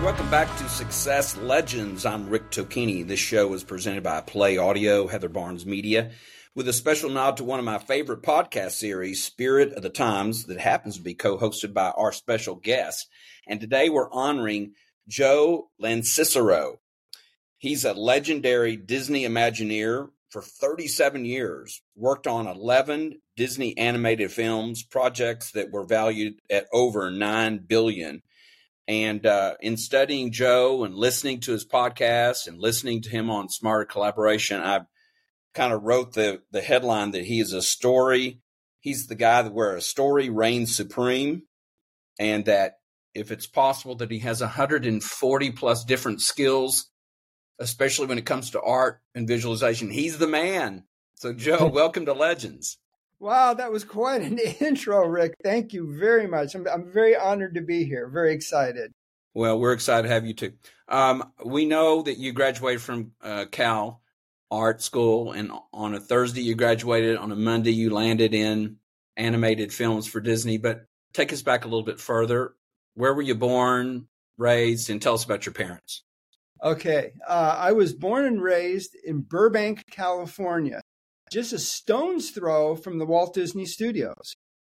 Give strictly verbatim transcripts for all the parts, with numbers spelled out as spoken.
welcome back to Success Legends. I'm Rick Tocchini. This show is presented by Play Audio, Heather Barnes Media, with a special nod to one of my favorite podcast series, Spirit of the Times, that happens to be co-hosted by our special guest. And today we're honoring Joe Lancicero. He's a legendary Disney Imagineer for thirty-seven years, worked on eleven Disney animated films, projects that were valued at over nine billion dollars. And uh, in studying Joe and listening to his podcast and listening to him on Smarter Collaboration, I kind of wrote the, the headline that he is a story. He's the guy that where a story reigns supreme, and that if it's possible that he has one hundred forty plus different skills, especially when it comes to art and visualization, he's the man. So Joe, welcome to Legends. Wow, that was quite an intro, Rick. Thank you very much. I'm, I'm very honored to be here. Very excited. Well, we're excited to have you too. Um, we know that you graduated from uh, Cal Art School, and on a Thursday you graduated. On a Monday you landed in animated films for Disney. But take us back a little bit further. Where were you born, raised, and tell us about your parents? Okay. Uh, I was born and raised in Burbank, California, just a stone's throw from the Walt Disney Studios.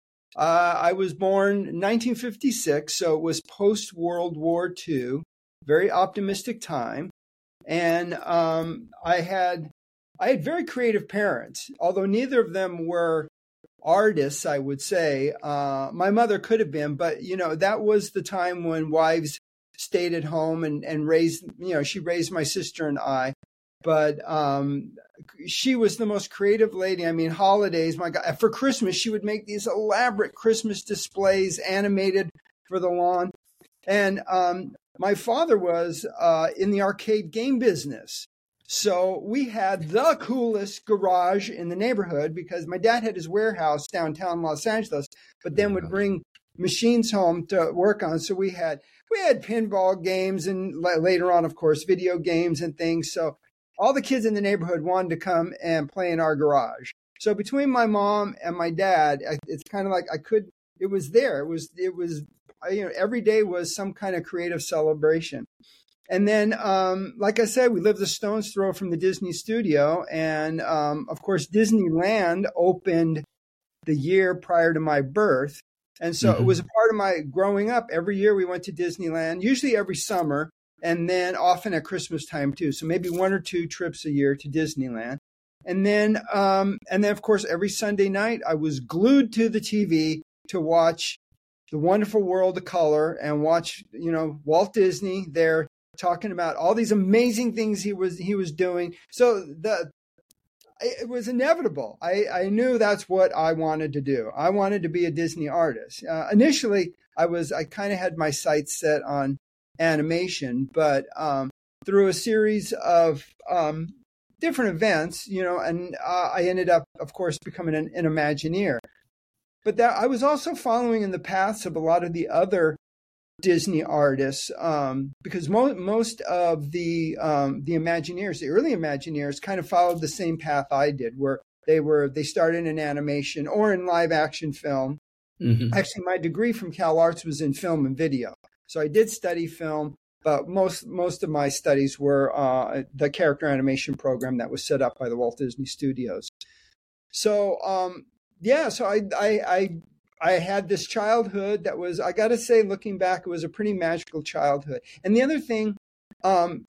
Uh, I was born in nineteen fifty-six, so it was post-World War Two, very optimistic time. And um, I had I had very creative parents, although neither of them were artists, I would say. Uh, my mother could have been, but, you know, that was the time when wives stayed at home and, and raised, you know, she raised my sister and I. But um, she was the most creative lady. I mean, holidays, my God, for Christmas, she would make these elaborate Christmas displays animated for the lawn. And um, my father was uh, in the arcade game business. So we had the coolest garage in the neighborhood because my dad had his warehouse downtown Los Angeles, but then would bring machines home to work on. So we had we had pinball games and later on, of course, video games and things. So all the kids in the neighborhood wanted to come and play in our garage. So between my mom and my dad, it's kind of like I could, it was there. It was, it was, you know, every day was some kind of creative celebration. And then, um, like I said, we lived a stone's throw from the Disney studio. And, um, of course, Disneyland opened the year prior to my birth. And so mm-hmm. It was a part of my growing up. Every year we went to Disneyland, usually every summer. And then often at Christmas time too. So maybe one or two trips a year to Disneyland. And then, um, and then of course, every Sunday night I was glued to the T V to watch The Wonderful World of Color and watch, you know, Walt Disney there talking about all these amazing things he was, he was doing. So the, it was inevitable. I, I knew that's what I wanted to do. I wanted to be a Disney artist. Uh, initially I was, I kind of had my sights set on animation, but um, through a series of um, different events, you know, and uh, I ended up, of course, becoming an, an Imagineer. But that I was also following in the paths of a lot of the other Disney artists, um, because mo- most of the um, the Imagineers, the early Imagineers, kind of followed the same path I did, where they were they started in animation or in live action film. Mm-hmm. Actually, my degree from Cal Arts was in film and video. So I did study film, but most most of my studies were uh, the character animation program that was set up by the Walt Disney Studios. So um, yeah, so I, I I I had this childhood that was, I got to say, looking back, it was a pretty magical childhood. And the other thing, um,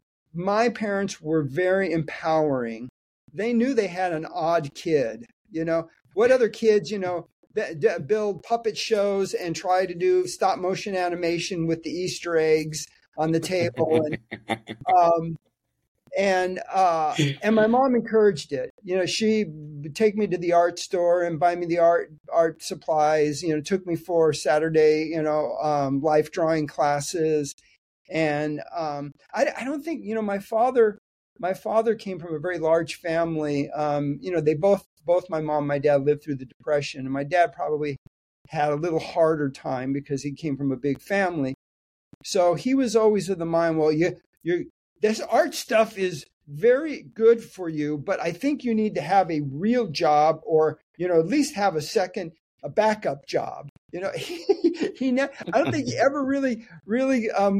my parents were very empowering. They knew they had an odd kid. You know, what other kids, you know, build puppet shows and try to do stop motion animation with the Easter eggs on the table. And, um, and, uh, and my mom encouraged it. You know, she would take me to the art store and buy me the art, art supplies, you know, took me for Saturday, you know, um, life drawing classes. And, um, I, I don't think, you know, my father, my father came from a very large family. Um, you know, they both, both my mom and my dad lived through the Depression, and my dad probably had a little harder time because he came from a big family. So he was always of the mind, well, you, you, this art stuff is very good for you, but I think you need to have a real job, or, you know, at least have a second, a backup job. You know, he, he ne- I don't think he ever really, really um,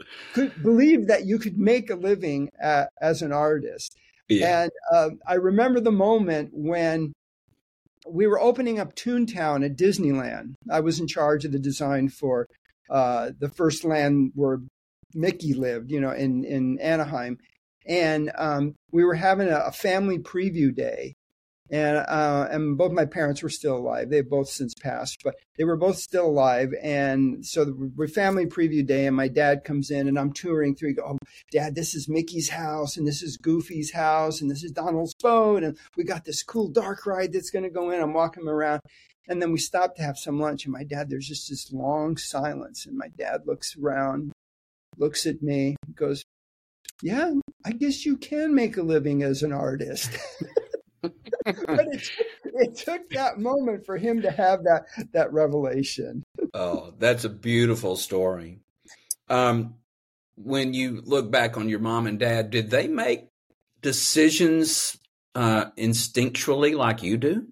could believe that you could make a living at, as an artist. Yeah. And uh, I remember the moment when we were opening up Toontown at Disneyland. I was in charge of the design for uh, the first land where Mickey lived, you know, in, in Anaheim. And um, we were having a, a family preview day. And uh, and both my parents were still alive. They've both since passed, but they were both still alive. And so we're family preview day, and my dad comes in, and I'm touring through. He goes, "Oh, Dad, this is Mickey's house, and this is Goofy's house, and this is Donald's boat, and we got this cool dark ride that's going to go in." I'm walking around, and then we stop to have some lunch. And my dad, there's just this long silence, and my dad looks around, looks at me, goes, "Yeah, I guess you can make a living as an artist." But it, it took that moment for him to have that that revelation. Oh, that's a beautiful story. Um, when you look back on your mom and dad, did they make decisions uh, instinctually like you do?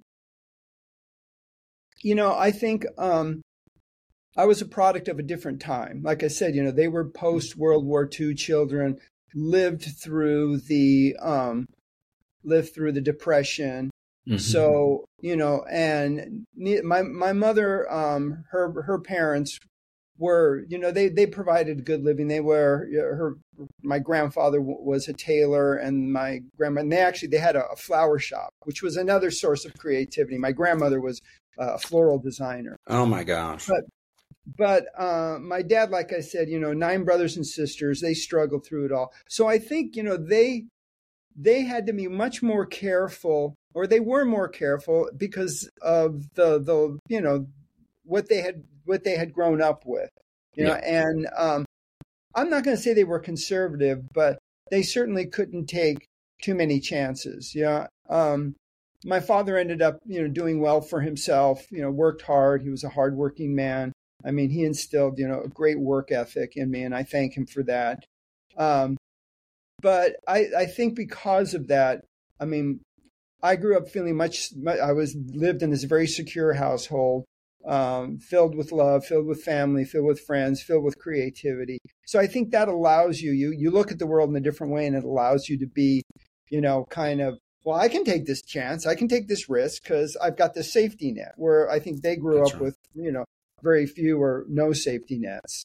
You know, I think um, I was a product of a different time. Like I said, you know, they were post-World War Two children, lived through the um, lived through the Depression. Mm-hmm. So, you know, and my my mother, um, her her parents were, you know, they they provided a good living. They were her. My grandfather was a tailor, and my grandma. And they actually they had a, a flower shop, which was another source of creativity. My grandmother was a floral designer. Oh my gosh! But but uh, my dad, like I said, you know, nine brothers and sisters. They struggled through it all. So I think, you know, they. They had to be much more careful, or they were more careful because of the the you know what they had what they had grown up with, you know. Yeah. And um, I'm not going to say they were conservative, but they certainly couldn't take too many chances. Yeah. Um, my father ended up, you know, doing well for himself. You know, worked hard. He was a hardworking man. I mean, he instilled, you know, a great work ethic in me, and I thank him for that. Um, But I, I think because of that, I mean, I grew up feeling much, I was lived in this very secure household, um, filled with love, filled with family, filled with friends, filled with creativity. So I think that allows you, you, you look at the world in a different way, and it allows you to be, you know, kind of, well, I can take this chance. I can take this risk because I've got this safety net, where I think they grew That's up right. with, you know, very few or no safety nets.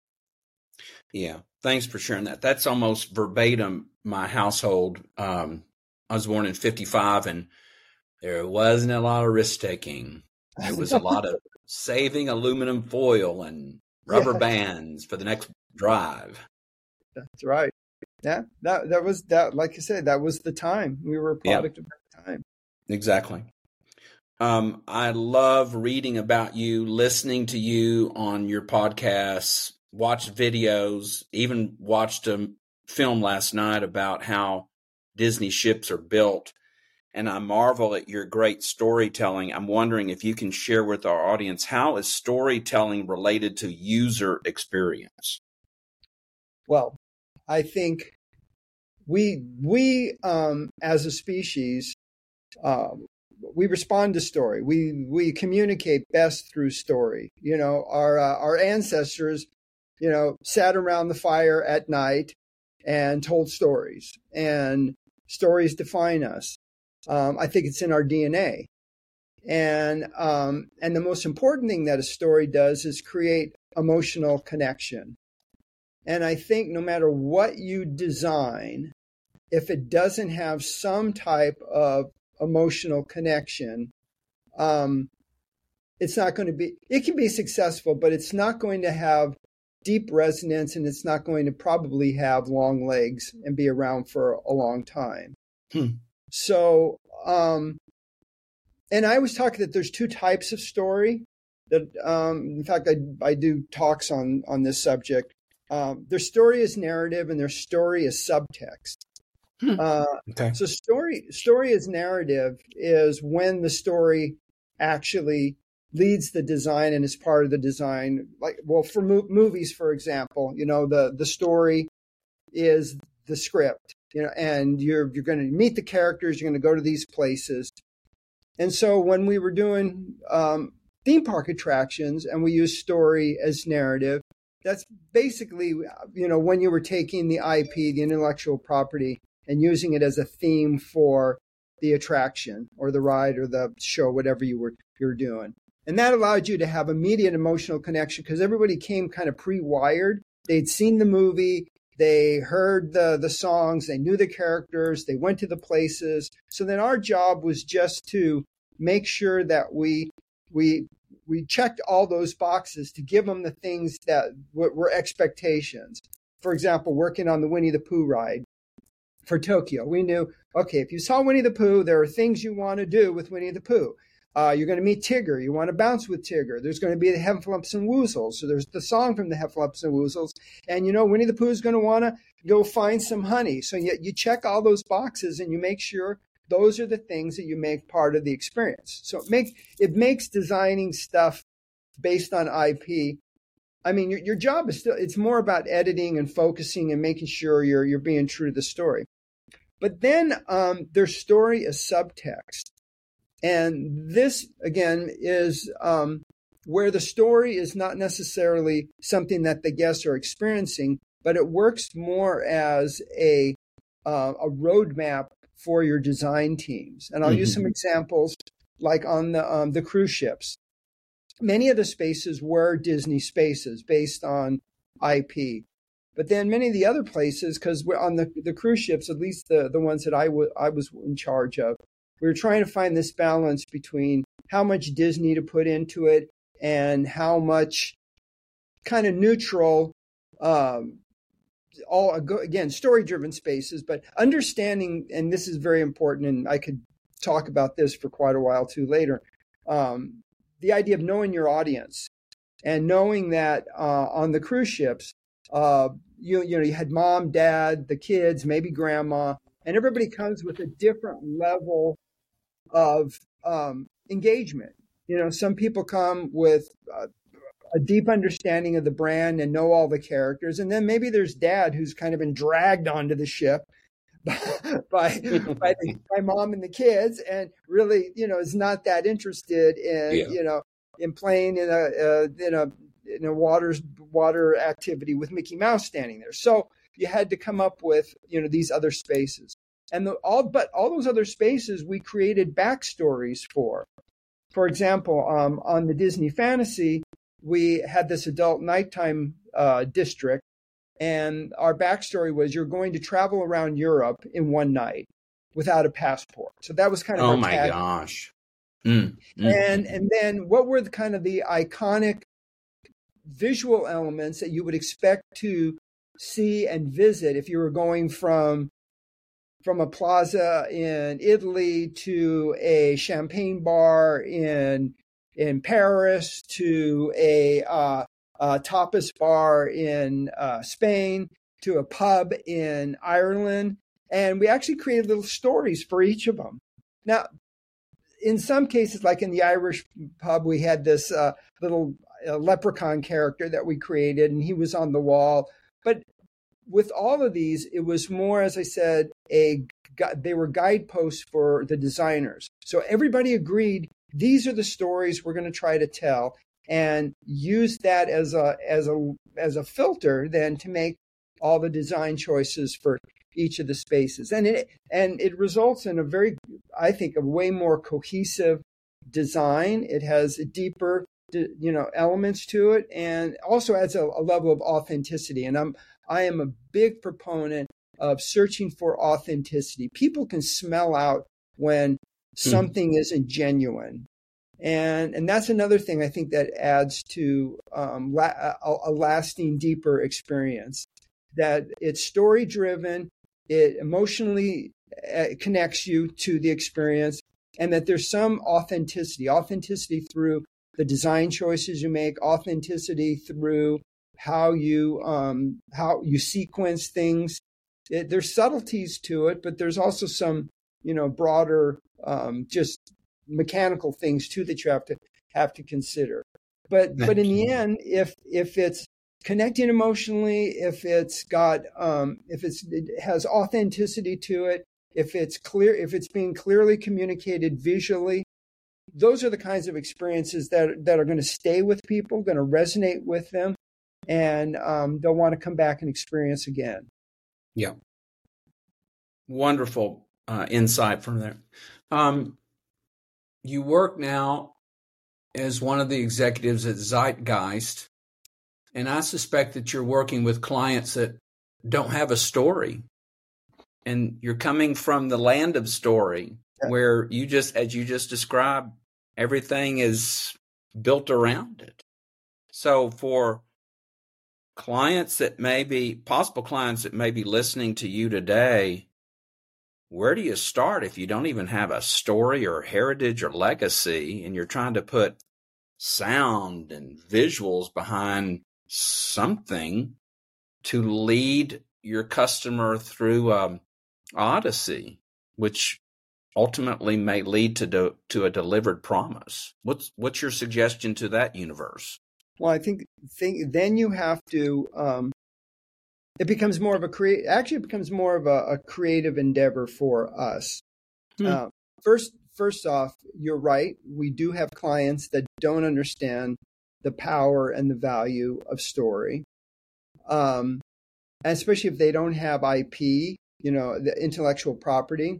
Yeah. Thanks for sharing that. That's almost verbatim my household. Um, I was born in fifty-five, and there wasn't a lot of risk taking. There was a lot of saving aluminum foil and rubber yeah. bands for the next drive. That's right. Yeah, that that was that. Like I said, that was the time. We were a product yeah. of that time. Exactly. Um, I love reading about you, listening to you on your podcasts. Watched videos, even watched a film last night about how Disney ships are built. And I marvel at your great storytelling. I'm wondering if you can share with our audience, how is storytelling related to user experience? Well, I think we, we um, as a species, uh, we respond to story. We, we communicate best through story. You know, our, uh, our ancestors, you know, sat around the fire at night and told stories, and stories define us. Um, I think it's in our D N A. And, um, and the most important thing that a story does is create emotional connection. And I think no matter what you design, if it doesn't have some type of emotional connection, um, it's not going to be, it can be successful, but it's not going to have deep resonance, and it's not going to probably have long legs and be around for a long time. Hmm. So, um, and I always talk that there's two types of story that, um, in fact, I, I do talks on, on this subject. Um, their story is narrative, and their story is subtext. Hmm. Uh, okay. So story, story is narrative is when the story actually leads the design and is part of the design. Like, well, for mo- movies, for example, you know, the, the story is the script, you know, and you're, you're going to meet the characters, you're going to go to these places. And so when we were doing um, theme park attractions and we used story as narrative, that's basically, you know, when you were taking the I P, the intellectual property, and using it as a theme for the attraction or the ride or the show, whatever you were you're doing. And that allowed you to have immediate emotional connection because everybody came kind of pre-wired. They'd seen the movie, they heard the, the songs, they knew the characters, they went to the places. So then our job was just to make sure that we we we checked all those boxes to give them the things that were expectations. For example, working on the Winnie the Pooh ride for Tokyo, we knew, okay, if you saw Winnie the Pooh, there are things you want to do with Winnie the Pooh. Uh, you're going to meet Tigger. You want to bounce with Tigger. There's going to be the Heffalumps and Woozles. So there's the song from the Heffalumps and Woozles. And, you know, Winnie the Pooh is going to want to go find some honey. So you, you check all those boxes and you make sure those are the things that you make part of the experience. So it, make, it makes designing stuff based on I P. I mean, your, your job is still, it's more about editing and focusing and making sure you're, you're being true to the story. But then um, there's story as subtext. And this, again, is um, where the story is not necessarily something that the guests are experiencing, but it works more as a, uh, a roadmap for your design teams. And I'll mm-hmm. use some examples, like on the um, the cruise ships. Many of the spaces were Disney spaces based on I P. But then many of the other places, because we're on the, the cruise ships, at least the, the ones that I, w- I was in charge of, we were trying to find this balance between how much Disney to put into it and how much kind of neutral, um, all again, story-driven spaces, but understanding, and this is very important, and I could talk about this for quite a while too later, um, the idea of knowing your audience and knowing that uh, on the cruise ships, uh, you, you know, you had mom, dad, the kids, maybe grandma, and everybody comes with a different level of um, engagement. You know, some people come with uh, a deep understanding of the brand and know all the characters. And then maybe there's dad who's kind of been dragged onto the ship by, by, by, the, by mom and the kids and really, you know, is not that interested in, yeah. you know, in playing in a, uh, in a, in a water, water activity with Mickey Mouse standing there. So you had to come up with, you know, these other spaces. And the, all, but all those other spaces we created backstories for. For example, um, on the Disney Fantasy, we had this adult nighttime uh, district, and our backstory was you're going to travel around Europe in one night without a passport. So that was kind of oh our my tag. gosh. Mm, mm. And and then what were the kind of the iconic visual elements that you would expect to see and visit if you were going from from a plaza in Italy to a champagne bar in in Paris to a, uh, a tapas bar in uh, Spain to a pub in Ireland. And we actually created little stories for each of them. Now, in some cases, like in the Irish pub, we had this uh, little uh, leprechaun character that we created, and he was on the wall. But with all of these, it was more, as I said, a they were guideposts for the designers. So everybody agreed, these are the stories we're going to try to tell, and use that as a as a as a filter then to make all the design choices for each of the spaces. And it and it results in a very, I think, a way more cohesive design. It has a deeper, you know, elements to it, and also adds a, a level of authenticity. And I'm I am a big proponent of searching for authenticity. People can smell out when something mm. isn't genuine. And and that's another thing I think that adds to um, la- a, a lasting, deeper experience, that it's story-driven, it emotionally uh, connects you to the experience, and that there's some authenticity, authenticity through the design choices you make, authenticity through how you um, how you sequence things. It, there's subtleties to it, but there's also some, you know, broader, um, just mechanical things too that you have to have to consider. But but in the end, if if it's connecting emotionally, if it's got um, if it's it has authenticity to it, if it's clear, if it's being clearly communicated visually, those are the kinds of experiences that that are going to stay with people, going to resonate with them. and um, they'll want to come back and experience again. Yeah. Wonderful uh, insight from there. Um, you work now as one of the executives at Zeitgeist, and I suspect that you're working with clients that don't have a story. And you're coming from the land of story, yeah, where you just, as you just described, everything is built around it. So for clients that may be, possible clients that may be listening to you today, where do you start if you don't even have a story or heritage or legacy, and you're trying to put sound and visuals behind something to lead your customer through um, Odyssey, which ultimately may lead to do, to a delivered promise? What's what's your suggestion to that universe? Well, I think, think then you have to. Um, it becomes more of a create. Actually, it becomes more of a, a creative endeavor for us. Hmm. Uh, first, first off, you're right. We do have clients that don't understand the power and the value of story, um, and especially if they don't have I P. You know, the intellectual property.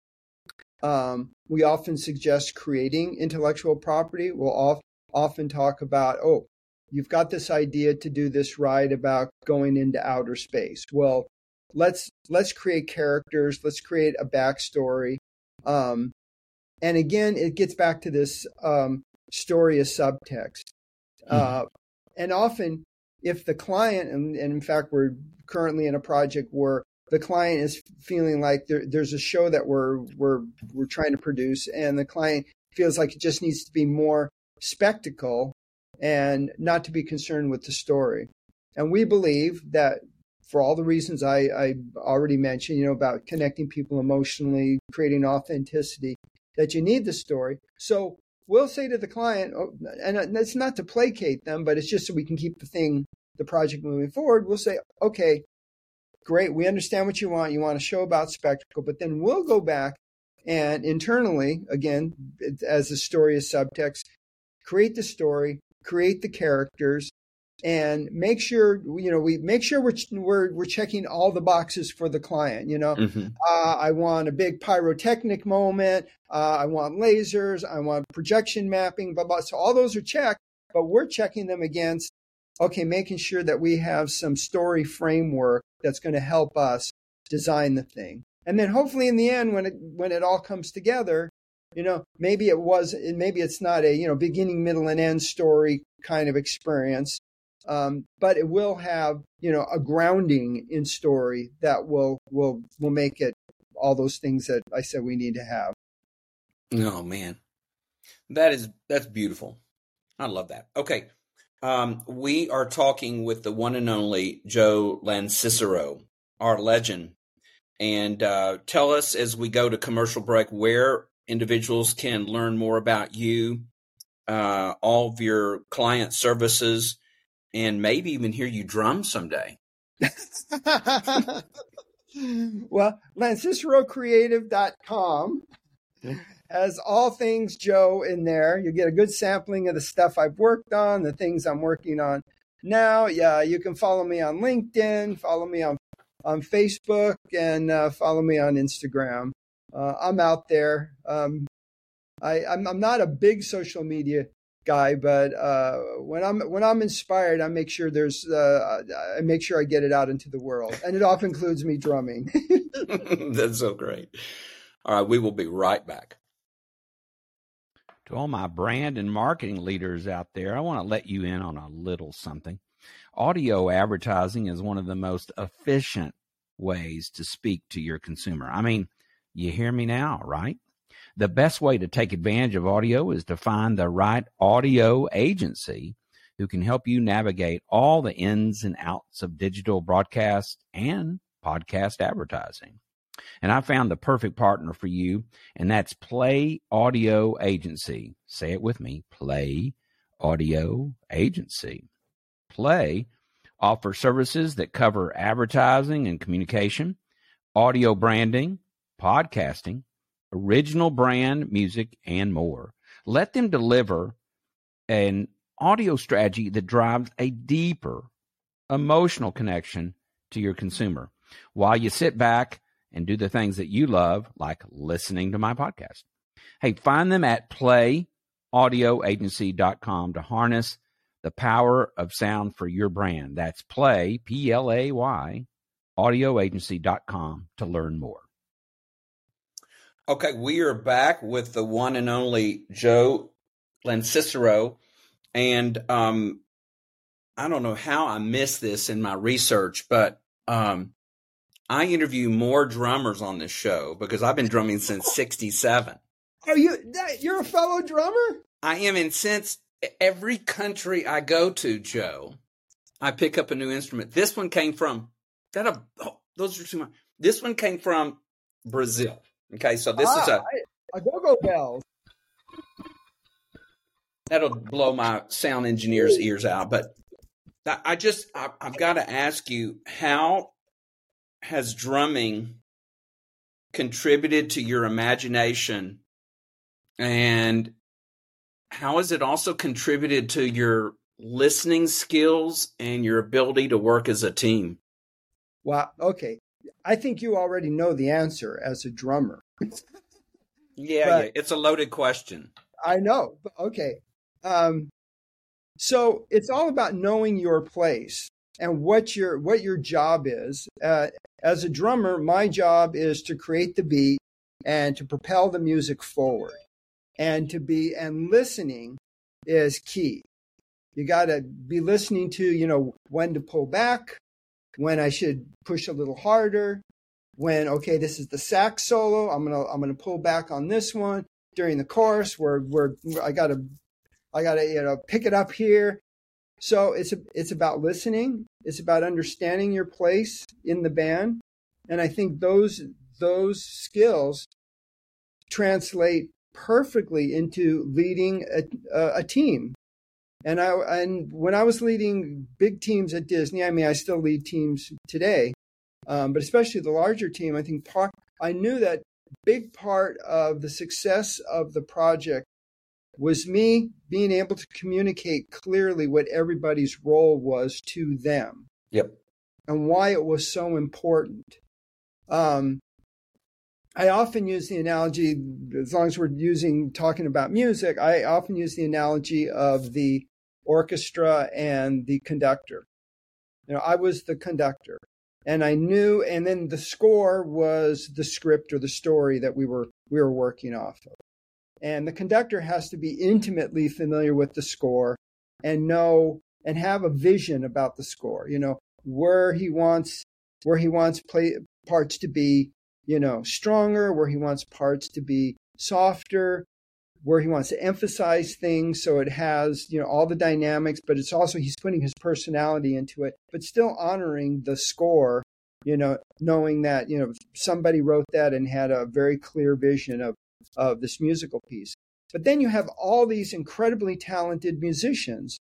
Um, we often suggest creating intellectual property. We'll oft, often talk about, oh, you've got this idea to do this ride about going into outer space. Well, let's let's create characters. Let's create a backstory. Um, and again, it gets back to this um, story as subtext. Mm-hmm. Uh, and often, if the client, and, and in fact, we're currently in a project where the client is feeling like there, there's a show that we're we're we're trying to produce, and the client feels like it just needs to be more spectacle and not to be concerned with the story. And we believe that for all the reasons I, I already mentioned, you know, about connecting people emotionally, creating authenticity, that you need the story. So we'll say to the client, oh, and it's not to placate them, but it's just so we can keep the thing, the project moving forward. We'll say, okay, great, we understand what you want. You want a show about spectacle, but then we'll go back and internally, again, as the story is subtext, create the story, create the characters, and make sure, you know, we make sure we're we're we're checking all the boxes for the client. You know, mm-hmm. uh, I want a big pyrotechnic moment. Uh, I want lasers. I want projection mapping. Blah blah. So all those are checked, but we're checking them against, okay, making sure that we have some story framework that's going to help us design the thing. And then hopefully in the end, when it when it all comes together, you know, maybe it was, maybe it's not a, you know, beginning, middle, and end story kind of experience, um, but it will have, you know, a grounding in story that will will will make it all those things that I said we need to have. Oh man, that is that's beautiful. I love that. Okay. Um, we are talking with the one and only Joe Lancicero, our legend. And uh, tell us as we go to commercial break where individuals can learn more about you, uh, all of your client services, and maybe even hear you drum someday. Well, Lancicero Creative dot com has all things Joe in there. You get a good sampling of the stuff I've worked on, the things I'm working on now. Yeah, you can follow me on LinkedIn, follow me on, on Facebook, and uh, follow me on Instagram. Uh, I'm out there. Um, I, I'm, I'm not a big social media guy, but uh, when I'm when I'm inspired, I make sure there's uh, I make sure I get it out into the world, and it often includes me drumming. That's so great. All right, we will be right back. To all my brand and marketing leaders out there, I want to let you in on a little something. Audio advertising is one of the most efficient ways to speak to your consumer. I mean, you hear me now, right? The best way to take advantage of audio is to find the right audio agency who can help you navigate all the ins and outs of digital broadcast and podcast advertising. And I found the perfect partner for you, and that's Play Audio Agency. Say it with me, Play Audio Agency. Play offers services that cover advertising and communication, audio branding, podcasting, original brand music, and more. Let them deliver an audio strategy that drives a deeper emotional connection to your consumer while you sit back and do the things that you love, like listening to my podcast. Hey, find them at play audio agency dot com to harness the power of sound for your brand. That's play, P L A Y, audio agency dot com to learn more. Okay, we are back with the one and only Joe Lancicero. And um, I don't know how I missed this in my research, but um, I interview more drummers on this show because I've been drumming since sixty-seven. Are you, you're a fellow drummer? I am, and since every country I go to, Joe, I pick up a new instrument. This one came from, that a, oh, those are too much. This one came from Brazil. Okay, so this ah, is a, a go-go bells. That'll blow my sound engineer's ears out. But I just, I, I've got to ask you, how has drumming contributed to your imagination, and how has it also contributed to your listening skills and your ability to work as a team? Wow. Okay. I think you already know the answer as a drummer. yeah, yeah, it's a loaded question. I know. Okay. Um, so it's all about knowing your place and what your what your job is. Uh, as a drummer, my job is to create the beat and to propel the music forward. And to be and listening is key. You got to be listening to, you know, when to pull back, when I should push a little harder, when, okay, this is the sax solo, I'm gonna I'm gonna pull back on this one during the chorus where where I gotta I gotta you know pick it up here. So it's a, it's about listening. It's about understanding your place in the band, and I think those those skills translate perfectly into leading a, a, a team. And I and when I was leading big teams at Disney, I mean, I still lead teams today, um, but especially the larger team, I think part, I knew that big part of the success of the project was me being able to communicate clearly what everybody's role was to them. Yep. And why it was so important. Um, I often use the analogy, as long as we're using, talking about music, I often use the analogy of the orchestra and the conductor. You know, I was the conductor, and I knew, and then the score was the script or the story that we were we were working off of. And the conductor has to be intimately familiar with the score and know and have a vision about the score, you know, where he wants where he wants play parts to be, you know, stronger, where he wants parts to be softer, where he wants to emphasize things so it has, you know, all the dynamics, but it's also he's putting his personality into it, but still honoring the score, you know, knowing that, you know, somebody wrote that and had a very clear vision of, of this musical piece. But then you have all these incredibly talented musicians.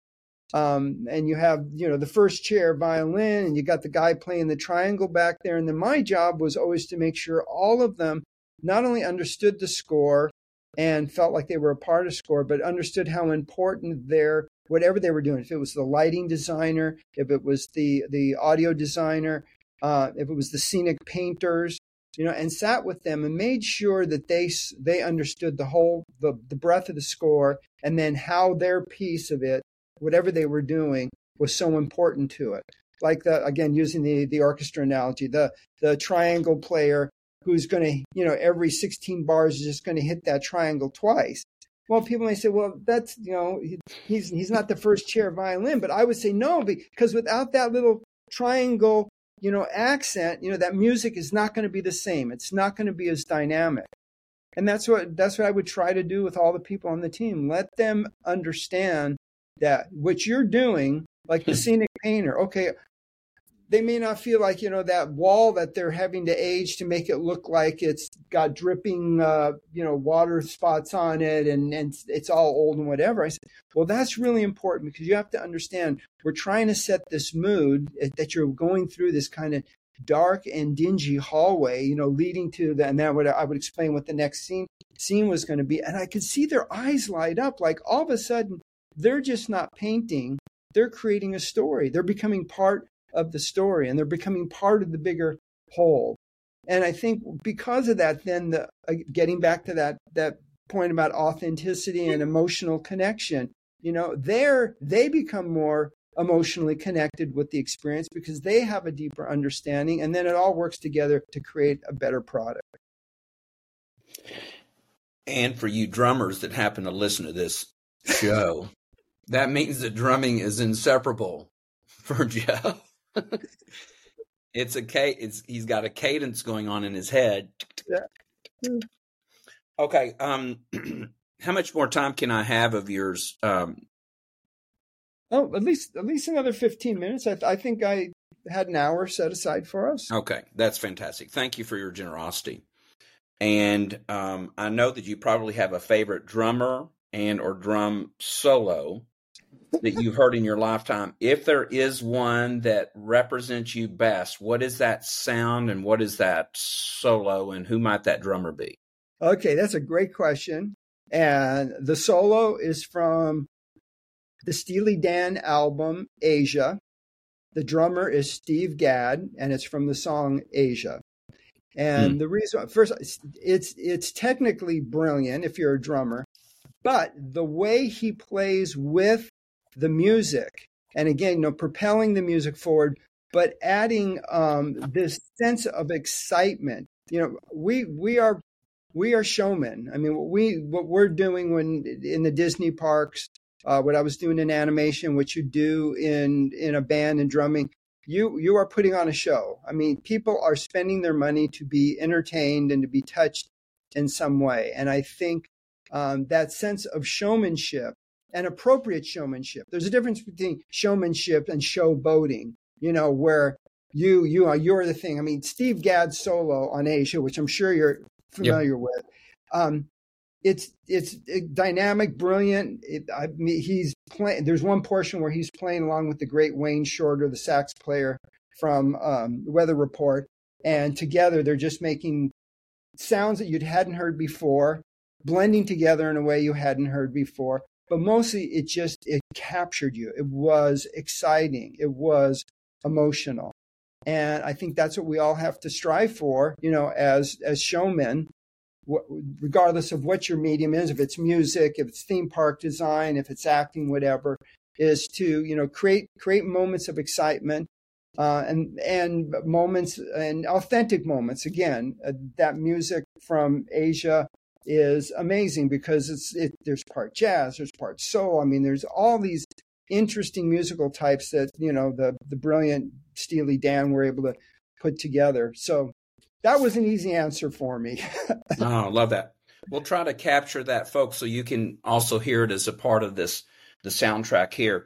Um, and you have, you know, the first chair violin, and you got the guy playing the triangle back there. And then my job was always to make sure all of them not only understood the score and felt like they were a part of score, but understood how important their, whatever they were doing, if it was the lighting designer, if it was the, the audio designer, uh, if it was the scenic painters, you know, and sat with them and made sure that they, they understood the whole, the, the breadth of the score, and then how their piece of it, whatever they were doing, was so important to it. Like the, again, using the, the orchestra analogy, the, the triangle player who's going to, you know, every sixteen bars is just going to hit that triangle twice. Well, people may say, well, that's, you know, he's, he's not the first chair violin, but I would say no, because without that little triangle, you know, accent, you know, that music is not going to be the same. It's not going to be as dynamic. And that's what, that's what I would try to do with all the people on the team. Let them understand that what you're doing, like the scenic painter, okay, they may not feel like, you know, that wall that they're having to age to make it look like it's got dripping, uh, you know, water spots on it and, and it's all old and whatever. I said, well, that's really important because you have to understand we're trying to set this mood that you're going through this kind of dark and dingy hallway, you know, leading to the, and then I would, I would explain what the next scene scene was going to be. And I could see their eyes light up, like all of a sudden, they're just not painting. They're creating a story. They're becoming part of the story, and they're becoming part of the bigger whole. And I think because of that, then the uh, getting back to that that point about authenticity and emotional connection, you know, they're they become more emotionally connected with the experience because they have a deeper understanding, and then it all works together to create a better product. And for you drummers that happen to listen to this show, that means that drumming is inseparable for Joe. It's a it's he's got a cadence going on in his head. Yeah. Okay. Um, how much more time can I have of yours? Um, oh, at least at least another fifteen minutes. I, I think I had an hour set aside for us. Okay, that's fantastic. Thank you for your generosity. And um, I know that you probably have a favorite drummer and or drum solo that you've heard in your lifetime. If there is one that represents you best, what is that sound and what is that solo, and who might that drummer be? Okay, that's a great question. And the solo is from the Steely Dan album, Asia. The drummer is Steve Gadd, and it's from the song Asia. And hmm. the reason, first, it's it's technically brilliant if you're a drummer, but the way he plays with the music, and again, you know, propelling the music forward, but adding um, this sense of excitement. You know, we we are we are showmen. I mean, what we what we're doing when in the Disney parks, uh, what I was doing in animation, what you do in in a band and drumming. You you are putting on a show. I mean, people are spending their money to be entertained and to be touched in some way. And I think um, that sense of showmanship and appropriate showmanship. There's a difference between showmanship and showboating. You know, where you you are you're the thing. I mean, Steve Gadd's solo on Asia, which I'm sure you're familiar yep. with. Um, it's it's dynamic, brilliant. It, I mean, he's playing. There's one portion where he's playing along with the great Wayne Shorter, the sax player from um, Weather Report, and together they're just making sounds that you hadn't heard before, blending together in a way you hadn't heard before. But mostly, it just it captured you. It was exciting. It was emotional, and I think that's what we all have to strive for. You know, as as showmen. Regardless of what your medium is, if it's music, if it's theme park design, if it's acting, whatever, is to, you know, create create moments of excitement uh, and and moments and authentic moments. Again, uh, that music from Asia is amazing because it's it, there's part jazz, there's part soul. I mean, there's all these interesting musical types that, you know, the the brilliant Steely Dan were able to put together. So. That was an easy answer for me. Oh, love that. We'll try to capture that, folks, so you can also hear it as a part of this, the soundtrack here.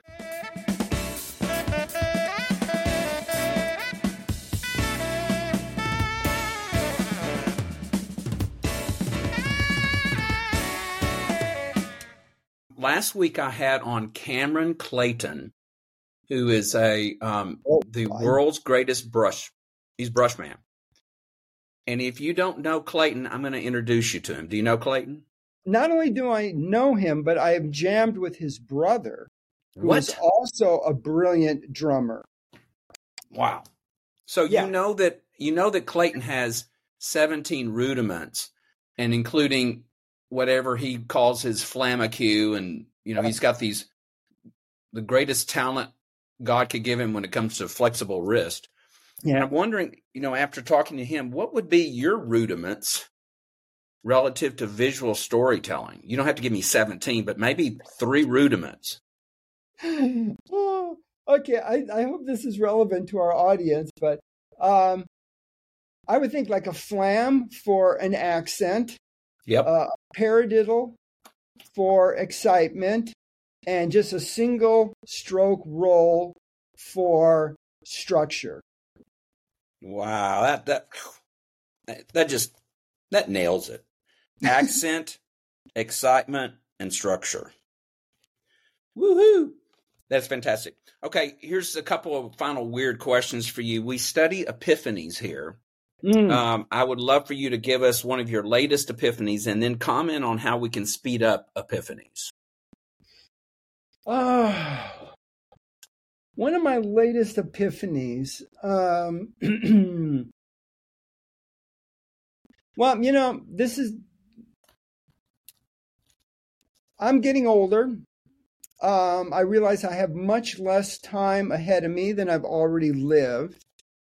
Last week I had on Cameron Clayton, who is a um, oh, the fine. world's greatest brush. He's brush man. And if you don't know Clayton, I'm going to introduce you to him. Do you know Clayton? Not only do I know him, but I have jammed with his brother, who what? is also a brilliant drummer. Wow. So yeah. you know that you know that Clayton has seventeen rudiments, and including whatever he calls his flamacue, and you know he's got these the greatest talent God could give him when it comes to flexible wrist. Yeah. And I'm wondering, you know, after talking to him, what would be your rudiments relative to visual storytelling? You don't have to give me seventeen, but maybe three rudiments. Oh, okay, I, I hope this is relevant to our audience, but um, I would think like a flam for an accent, yep, uh, a paradiddle for excitement, and just a single stroke roll for structure. Wow, that that that just that nails it. Accent, excitement, and structure. Woohoo! That's fantastic. Okay, here's a couple of final weird questions for you. We study epiphanies here. Mm. Um, I would love for you to give us one of your latest epiphanies and then comment on how we can speed up epiphanies. Oh. One of my latest epiphanies, um, well, you know, this is, I'm getting older. Um, I realize I have much less time ahead of me than I've already lived.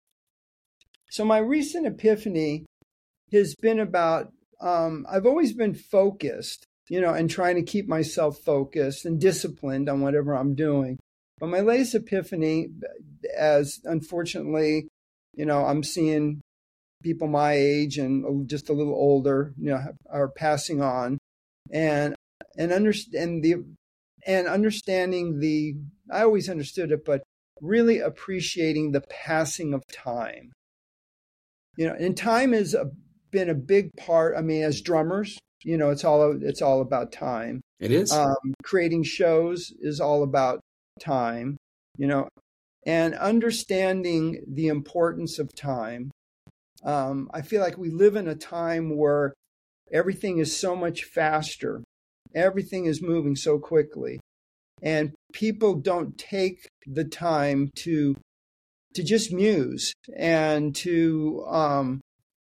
So my recent epiphany has been about, um, I've always been focused, you know, and trying to keep myself focused and disciplined on whatever I'm doing. But my latest epiphany, as unfortunately, you know, I'm seeing people my age and just a little older, you know, are passing on, and and understand the and understanding the. I always understood it, but really appreciating the passing of time. You know, and time has a, been a big part. I mean, as drummers, you know, it's all it's all about time. It is. Um, creating shows is all about time, you know, and understanding the importance of time. Um, I feel like we live in a time where everything is so much faster. Everything is moving so quickly. And people don't take the time to to just muse and to um,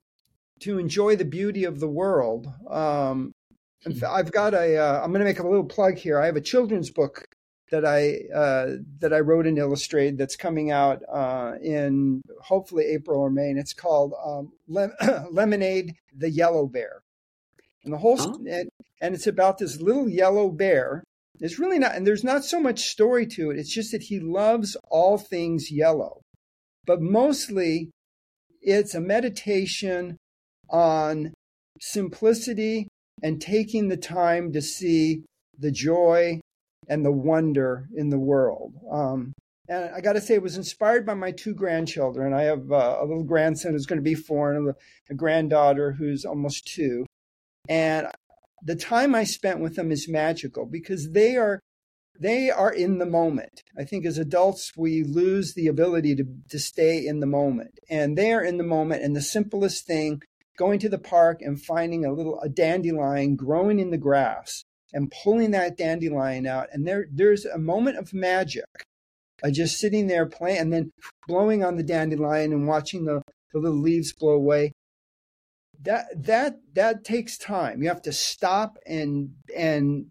to enjoy the beauty of the world. Um, I've got a, uh, I'm going to make a little plug here. I have a children's book that I uh, that I wrote and illustrated that's coming out uh, in hopefully April or May, and it's called um, Lem- Lemonade, the Yellow Bear, and the whole Huh? and, and it's about this little yellow bear. It's really not, and there's not so much story to it. It's just that he loves all things yellow, but mostly it's a meditation on simplicity and taking the time to see the joy and the wonder in the world. Um, and I got to say, it was inspired by my two grandchildren. I have uh, a little grandson who's going to be four and a, a granddaughter who's almost two. And the time I spent with them is magical because they are they are in the moment. I think as adults, we lose the ability to, to stay in the moment. And they are in the moment. And the simplest thing, going to the park and finding a little a dandelion growing in the grass and pulling that dandelion out. And there, there's a moment of magic. Uh, just sitting there playing and then blowing on the dandelion and watching the, the little leaves blow away. That that that takes time. You have to stop and and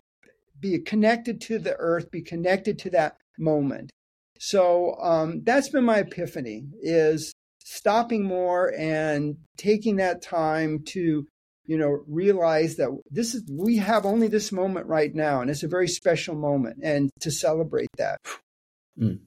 be connected to the earth, be connected to that moment. So um, that's been my epiphany, is stopping more and taking that time to, you know, realize that this is, we have only this moment right now, and it's a very special moment, and to celebrate that. Mm.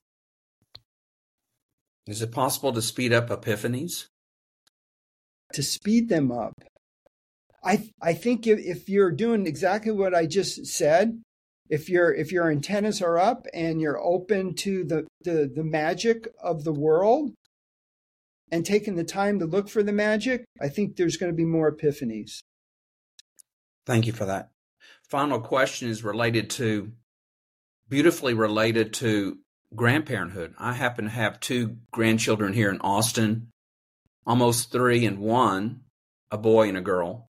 Is it possible to speed up epiphanies? To speed them up. I I think if, if you're doing exactly what I just said, if your if your antennas are up and you're open to the, the, the magic of the world and taking the time to look for the magic, I think there's going to be more epiphanies. Thank you for that. Final question is related to, beautifully related to grandparenthood. I happen to have two grandchildren here in Austin, almost three and one, a boy and a girl.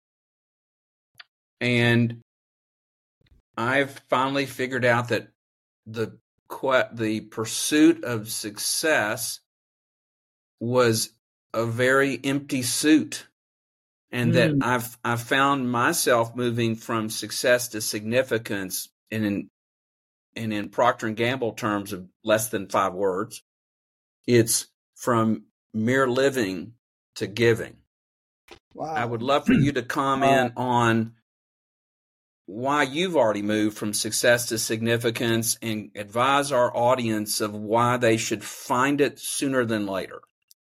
And I've finally figured out that the the pursuit of success was a very empty suit, and mm. that I've I've found myself moving from success to significance, and in and in Procter and Gamble terms of less than five words, it's from mere living to giving. Wow. I would love for you to comment uh, on why you've already moved from success to significance and advise our audience of why they should find it sooner than later.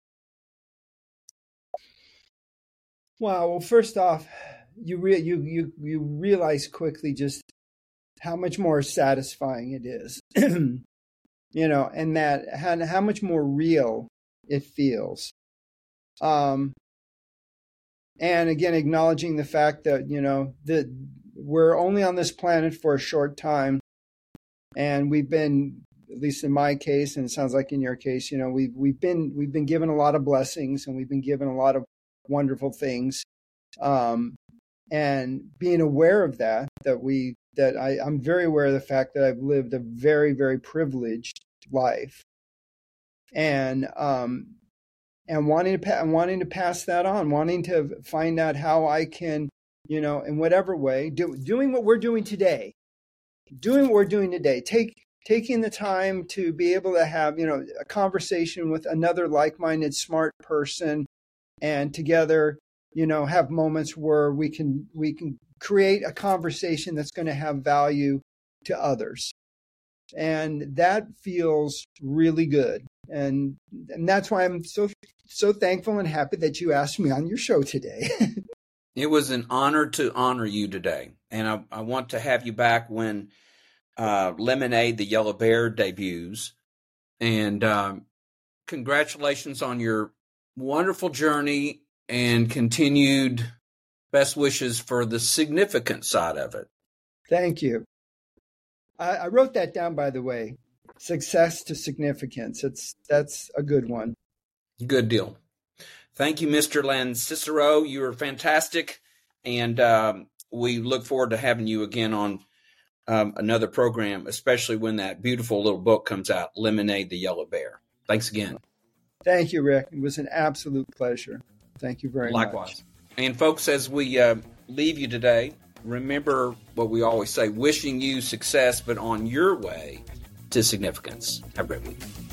Wow. Well, first off, you re- you you you realize quickly just how much more satisfying it is, you know, and that how, how much more real it feels. Um, and again, acknowledging the fact that, you know, that we're only on this planet for a short time, and we've been, at least in my case, and it sounds like in your case, you know, we've we've been we've been given a lot of blessings, and we've been given a lot of wonderful things, um, and being aware of that, that we that I, I'm very aware of the fact that I've lived a very very privileged life, and um, and wanting to wanting to pass that on, wanting to find out how I can, you know, in whatever way, do, doing what we're doing today, doing what we're doing today, take taking the time to be able to have, you know, a conversation with another like-minded, smart person, and together, you know, have moments where we can we can create a conversation that's going to have value to others. And that feels really good. And and that's why I'm so so thankful and happy that you asked me on your show today. It was an honor to honor you today. And I, I want to have you back when uh, Lemonade, the Yellow Bear debuts. And um, congratulations on your wonderful journey and continued best wishes for the significant side of it. Thank you. I, I wrote that down, by the way. Success to significance. It's that's a good one. Good deal. Thank you, Mister Lancicero. You are fantastic, and um, we look forward to having you again on um, another program, especially when that beautiful little book comes out, Lemonade, the Yellow Bear. Thanks again. Thank you, Rick. It was an absolute pleasure. Thank you very Likewise. much. Likewise. And folks, as we uh, leave you today, remember what we always say, wishing you success, but on your way to significance. Have a great week.